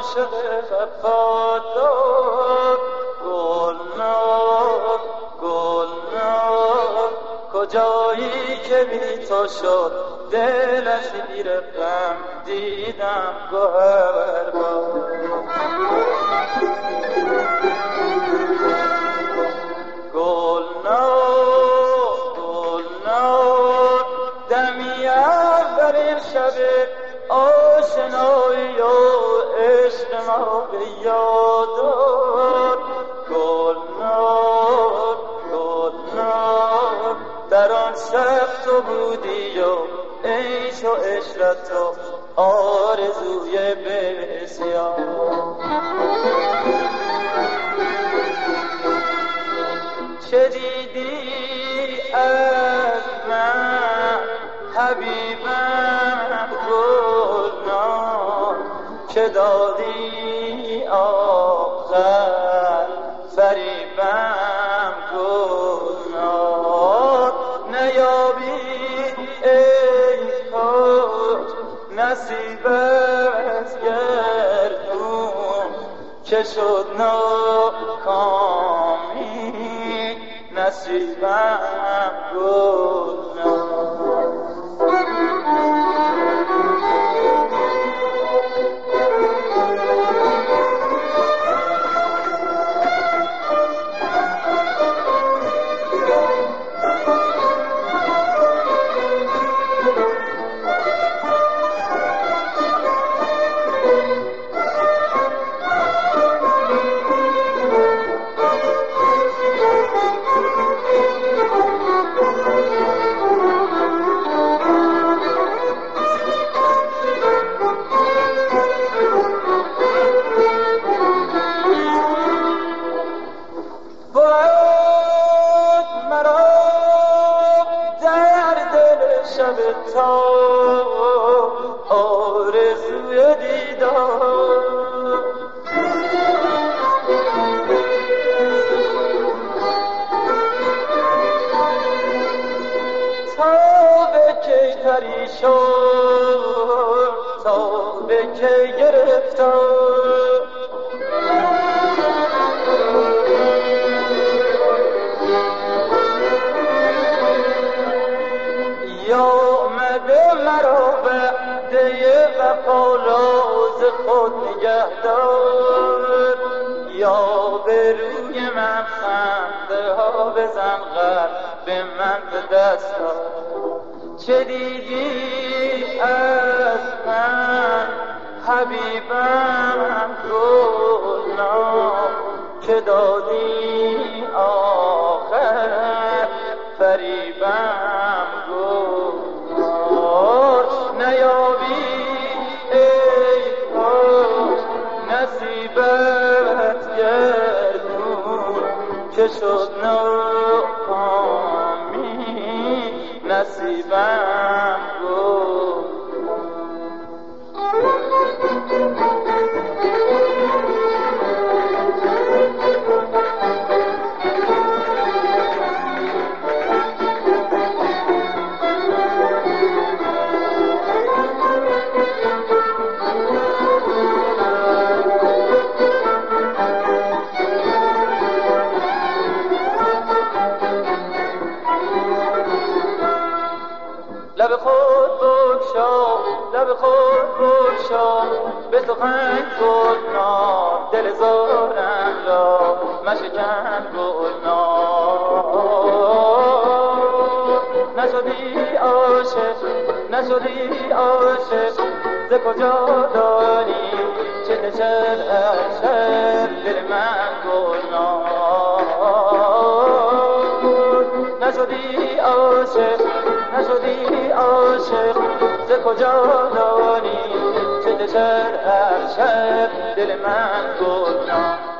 عاشق وفادار گلنار گلنار کجایی که بی تو شد دل اسیر غم دیدم گوهربار گلنار گلنار دمی اولین شب آشنایی و عشق ما به یاد آر گلنار گلنار در آن شب تو بودی و عیش و عشرت و آرزوی بسیار چه دیدی از من حبیبم گلنار که دادی آخر فریبم گلنار نیابی ای کاج نصیب از گردون که شد ناکامی نصیبم گلنار شب تا آرزوی دیدار تا به کی پریشان تا به کی گرفتار یا آمده مرا وعده وفا راز خود نگهدار یا به روی من خنده ها بزن قلب من به دست چه دیدی از من حبیبم گلنار که دادی آخر فریبم گلنار نیابی ای کاش نصیبت گردون که شد ناکامی نصیبم گلنار لب خود بگشا لب خود بگشا به سخن گلنار دل زارم را مشکن گلنار نشدی عاشق نشدی عاشق ز کجا دانی چه نشد عشق دل من گلنار نشدی عاشق نشدی عاشق ز کجا دانی چه دشر هر شب دل من گلنار